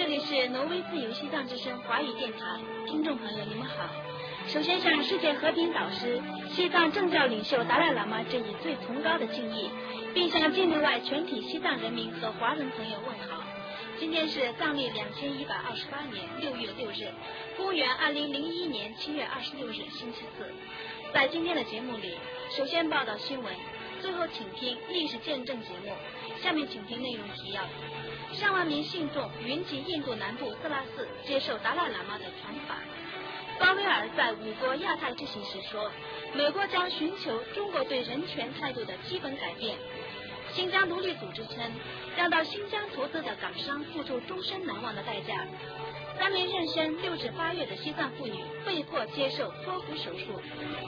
里是挪威自由西藏之声华语电台，听众朋友你们好。首先向世界和平导师、西藏政教领袖达赖喇嘛致以最崇高的敬意，并向境内外全体西藏人民和华人朋友问好。今天是藏历2128年6月6日，公元2001年7月26日，星期四。在今天的节目里，首先报道新闻，最后请听历史见证节目。下面请听内容提要：上万名信众云集印度南部色拉寺，接受达赖喇嘛的传法。鲍威尔在5国亚太之行时说，美国将寻求中国对人权态度的基本改变。新疆独立组织称，让到新疆投资的港商付出终身难忘的代价。3名妊娠6至8月的西藏妇女被迫接受剖腹手术。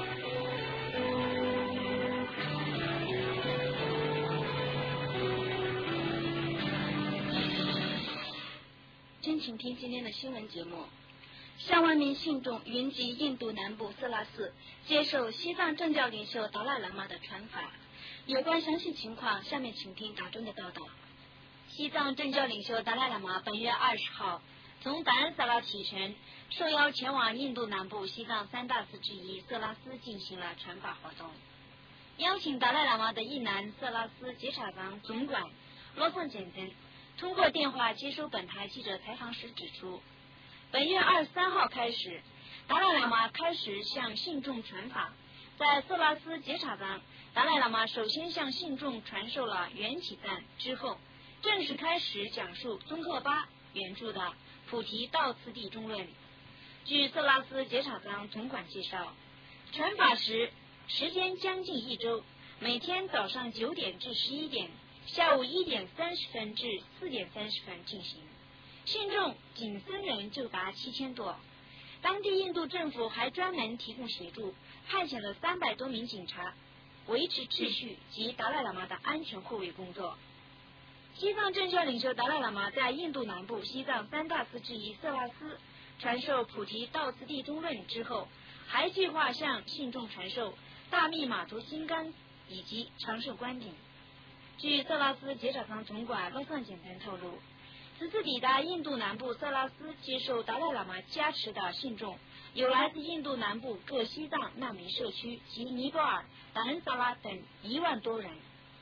先请听今天的新闻节目。上万名信众云集印度南部色拉寺，接受西藏政教领袖达赖喇嘛的传法。有关详细情况，下面请听答中的报道。 西藏政教领袖达赖喇嘛本月20号从达恩萨拉启程，受邀前往印度南部西藏3大寺之一色拉寺进行了传法活动。邀请达赖喇嘛的一男色拉寺杰查藏总管罗宋简真通过电话接收本台记者采访时指出，本月23号开始，达赖喇嘛开始向信众传法。在色拉寺杰查藏，达赖喇嘛首先向信众传授了缘起赞，之后正式开始讲述宗喀巴原著的《菩提道次第中论》。据色拉寺杰查藏总管介绍，传法时间将近1周，每天早上9点至11点，下午1点30分至4点30分进行。信众仅僧人就达7000多。当地印度政府还专门提供协助，派遣了300多名警察维持秩序及达赖喇嘛的安全护卫工作。西藏政教领袖达赖喇嘛在印度南部西藏3大寺之一色拉寺传授菩提道次第中论之后，还计划向信众传授大密码头心经以及长寿观顶。据色拉寺杰查藏总管罗桑简单透露，此次抵达印度南部色拉寺接受达赖喇嘛加持的信众，有来自印度南部各西藏难民社区及尼泊尔、达恩萨拉等1万多人。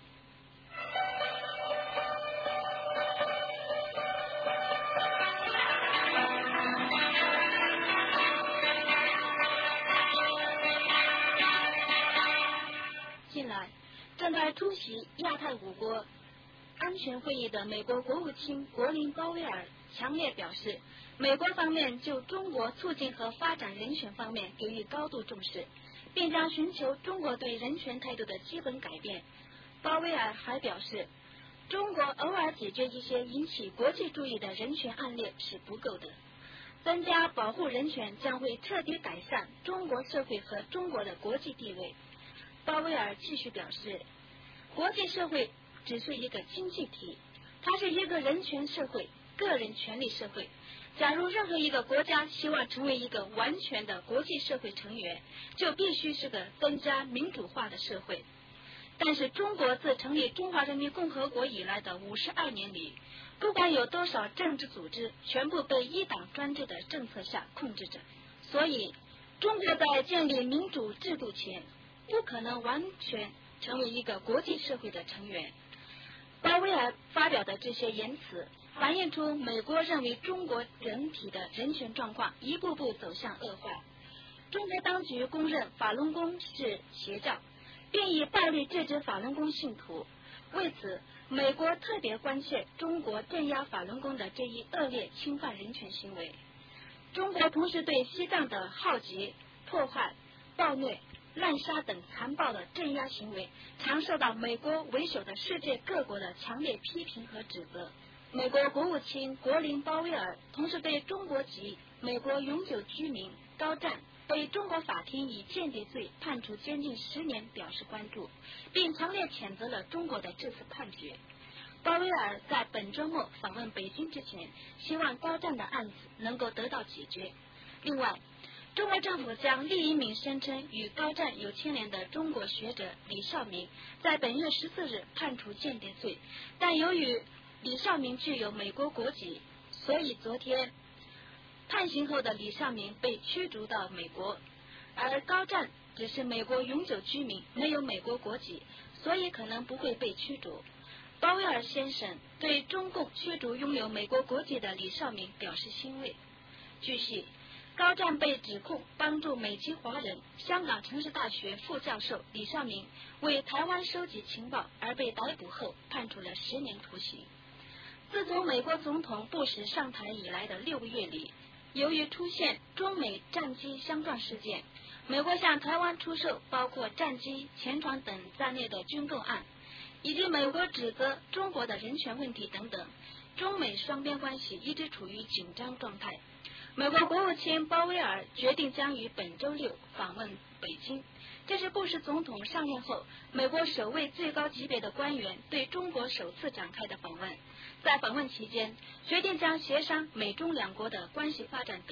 近来，正在出席亚太5国安全会议的美国国务卿国林鲍威尔强烈表示，美国方面就中国促进和发展人权方面给予高度重视，并将寻求中国对人权态度的基本改变。鲍威尔还表示，中国偶尔解决一些引起国际注意的人权案例是不够的，增加保护人权将会彻底改善中国社会和中国的国际地位。鲍威尔继续表示，国际社会只是一个经济体，它是一个人权社会、个人权利社会。假如任何一个国家希望成为一个完全的国际社会成员，就必须是个更加民主化的社会。但是中国自成立中华人民共和国以来的52年里，不管有多少政治组织，全部被一党专制的政策下控制着。所以，中国在建立民主制度前，不可能完全成为一个国际社会的成员。鲍威尔发表的这些言辞，反映出美国认为中国整体的人权状况一步步走向恶化。中国当局公认法轮功是邪教，并以暴力制止法轮功信徒。为此，美国特别关切中国镇压法轮功的这一恶劣侵犯人权行为。中国同时对西藏的浩劫、破坏、暴虐、滥杀等残暴的镇压行为，常受到美国为首的世界各国的强烈批评和指责。美国国务卿国林鲍威尔同时对中国籍美国永久居民高湛被中国法庭以间谍罪判处监禁10年表示关注，并强烈谴责了中国的这次判决。鲍威尔在本周末访问北京之前，希望高湛的案子能够得到解决。另外，中国政府将另一名声称与高湛有牵连的中国学者李少明在本月14日判处间谍罪，但由于李少明具有美国国籍， 所以昨天判刑后的李尚明被驱逐到美国，而高湛只是美国永久居民，没有美国国籍，所以可能不会被驱逐。鲍威尔先生对中共驱逐拥有美国国籍的李尚明表示欣慰。据悉，高湛被指控帮助美籍华人、香港城市大学副教授李尚明为台湾收集情报而被逮捕后，判处了10年徒刑。自从美国总统布什上台以来的6个月里，由于出现中美战机相撞事件，美国向台湾出售包括战机、潜船等在内的军购案，以及美国指责中国的人权问题等等，中美双边关系一直处于紧张状态。美国国务卿鲍威尔决定将于本周6访问北京，这是布什总统上任后美国首位最高级别的官员对中国首次展开的访问。在访问期间，决定将协商美中两国的关系发展等。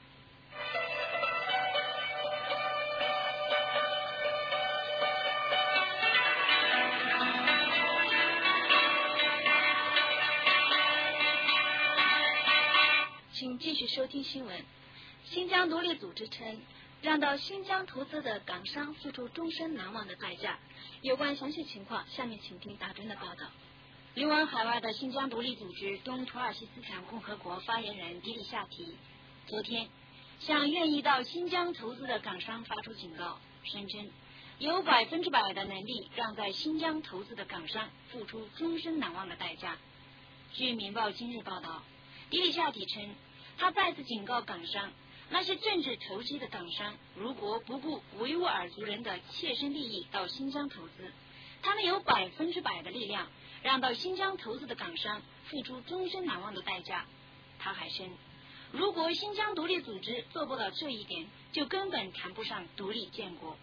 请继续收听新闻。新疆独立组织称，让到新疆投资的港商付出终身难忘的代价。有关详细情况，下面请听大军的报道。 流亡海外的新疆独立组织东土耳其斯坦共和国发言人迪里夏提昨天向愿意到新疆投资的港商发出警告，声称有100%的能力让在新疆投资的港商付出终身难忘的代价。据《民报今日》报道，迪里夏提称，他再次警告港商，那些政治投机的港商如果不顾维吾尔族人的切身利益到新疆投资，他们有100%的力量让到新疆投资的港商付出终身难忘的代价。他还称，如果新疆独立组织做不到这一点，就根本谈不上独立建国。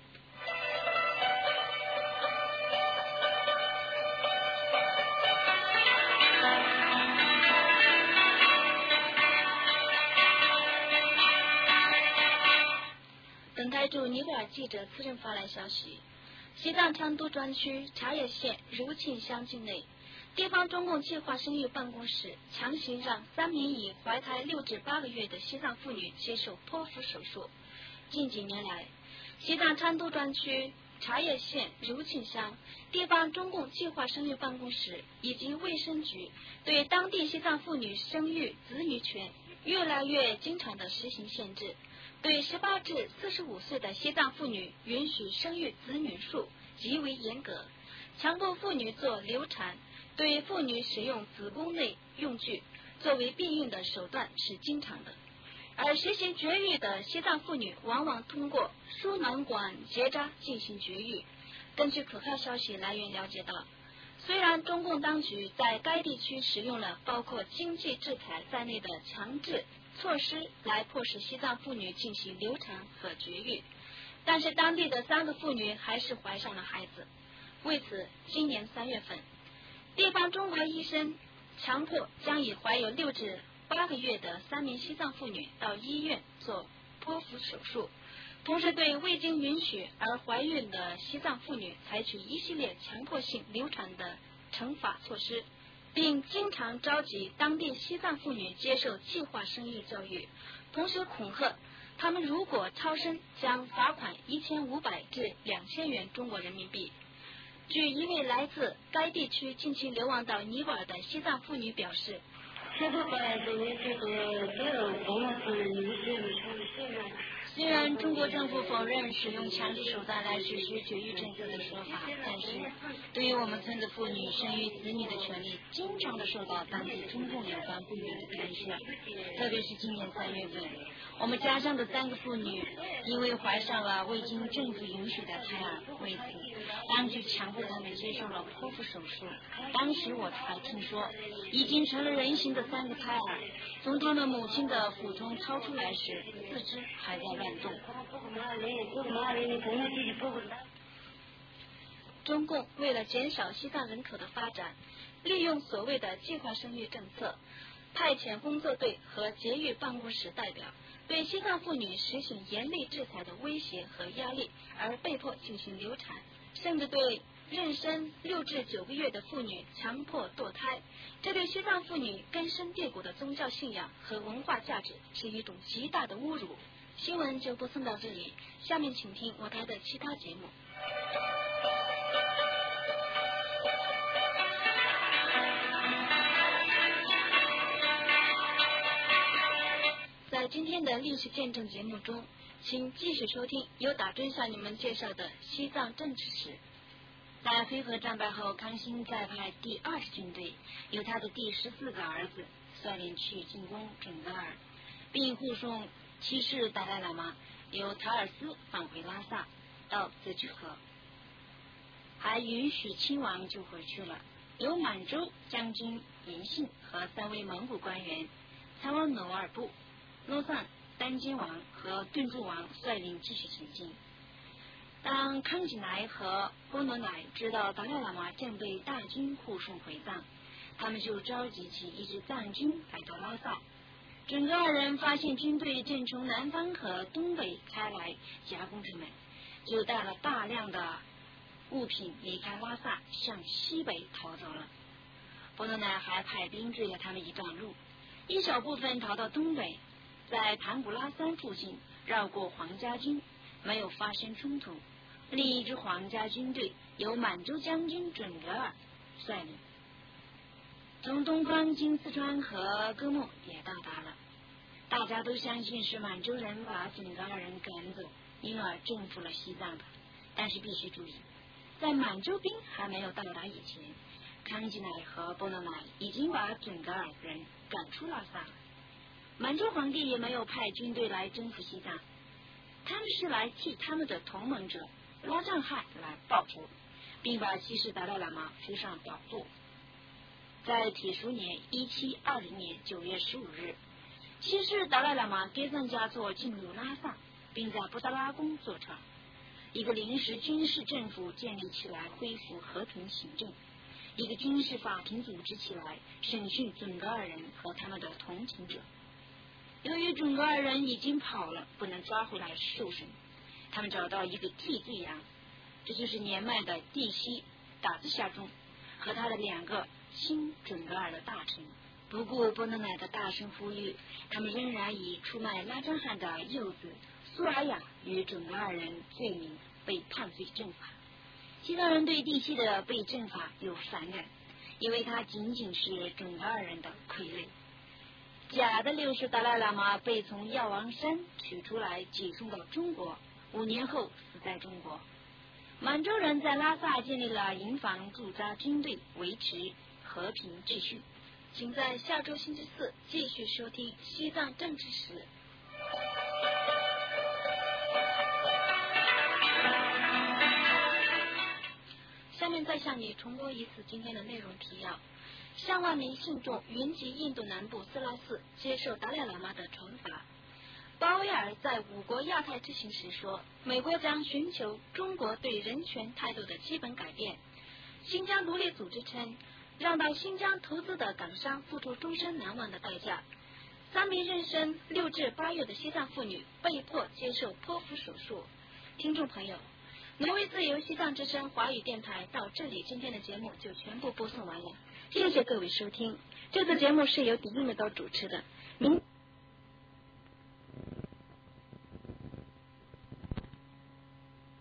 本台驻尼泊尔记者私人发来消息，西藏昌都专区茶叶县如沁乡境内，地方中共计划生育办公室强行让3名已怀胎6至8个月的西藏妇女接受剖腹手术。近几年来，西藏昌都专区茶叶县如沁乡地方中共计划生育办公室以及卫生局对当地西藏妇女生育子女权越来越经常的实行限制，对18至45岁的西藏妇女允许生育子女数极为严格，强迫妇女做流产，对妇女使用子宫内用具作为避孕的手段是经常的。而实行绝育的西藏妇女往往通过输卵管结扎进行绝育。根据可靠消息来源了解到，虽然中共当局在该地区使用了包括经济制裁在内的强制措施来迫使西藏妇女进行流产和绝育，但是当地的3个妇女还是怀上了孩子。为此，今年3月份，地方中国医生强迫将已怀有6至8个月的3名西藏妇女到医院做剖腹手术，同时对未经允许而怀孕的西藏妇女采取一系列强迫性流产的惩罚措施，并经常召集当地西藏妇女接受计划生育教育，同时恐吓他们如果超生将罚款1500至2000元中国人民币。据一位来自该地区近期流亡到尼泊尔的西藏妇女表示， 虽然中国政府否认使用强制手段来实施绝育政策的说法，但是对于我们村的妇女生育子女的权利经常的受到当地中共有关部门的干涉。特别是今年3月份，我们家乡的3个妇女因为怀上了未经政府允许的胎儿，为此当局强迫他们接受了剖腹手术。当时我还听说已经成了人形的3个胎儿从他们母亲的腹中掏出来时，四肢还在乱动。 中共为了减少西藏人口的发展，利用所谓的计划生育政策，派遣工作队和节育办公室代表对西藏妇女实行严厉制裁的威胁和压力，而被迫进行流产。 甚至对妊娠6至9个月的妇女强迫堕胎，这对西藏妇女根深蒂固的宗教信仰和文化价值是一种极大的侮辱。新闻就播送到这里，下面请听我台的其他节目。在今天的历史见证节目中，请继续收听由打针向你们介绍的西藏政治史。 在黑河战败后，康熙再派第20军队，由他的第14个儿子率领去进攻准噶尔，并护送七世达赖喇嘛由塔尔斯返回拉萨到自治河，还允许亲王就回去了，由满洲将军严信和3位蒙古官员参王努尔部、诺赞丹金王和顿柱王率领继续前进。当康吉乃和波罗乃知道达赖喇嘛将被大军护送回藏，他们就召集起一支藏军来到拉萨。准噶尔人发现军队正从南方和东北开来夹攻他们，就带了大量的物品离开拉萨，向西北逃走了。波罗乃还派兵追了他们一段路，一小部分逃到东北，在唐古拉山附近绕过皇家军，没有发生冲突。另一支皇家军队由满洲将军准噶尔率领，从东方经四川和哥莫也到达了。大家都相信是满洲人把准噶尔人赶走，因而征服了西藏的。但是必须注意，在满洲兵还没有到达以前，康吉乃和波罗乃已经把准噶尔人赶出拉萨了。满洲皇帝也没有派军队来征服西藏，他们是来替他们的同盟者拉藏汗来报仇，并把七世达赖喇嘛扶上宝座。在铁叔年1720年9月15日，七世达赖喇嘛给赞嘉措进入拉萨，并在布达拉宫坐船，一个临时军事政府建立起来，恢复和平行政，一个军事法庭组织起来，审讯准噶尔人和他们的同情者。由于准噶尔人已经跑了，不能抓回来受审，他们找到一个替罪羊，这就是年迈的帝西达子夏中和他的2个亲准噶尔的大臣。不顾波罗乃的大声呼吁，他们仍然以出卖拉藏汗的幼子苏尔雅与准噶尔人罪名被判罪正法。西藏人对帝西的被正法有反感，因为他仅仅是准噶尔人的傀儡。假的6世达赖喇嘛被从药王山取出来，解送到中国，5年后死在中国。满洲人在拉萨建立了营房驻扎军队，维持和平秩序。 请在下周星期4继续收听西藏政治史。下面再向你重播一次今天的内容提要。上万名信众云集印度南部斯拉寺，接受达赖喇嘛的传法。鲍威尔在5国亚太之行时说，美国将寻求中国对人权态度的基本改变。新疆独立组织称，让到新疆投资的港商付出终身难忘的代价。3名妊娠6至8月的西藏妇女被迫接受剖腹手术。听众朋友，挪威自由西藏之声华语电台到这里，今天的节目就全部播送完了。谢谢各位收听，这次节目是由迪丽美刀主持的。您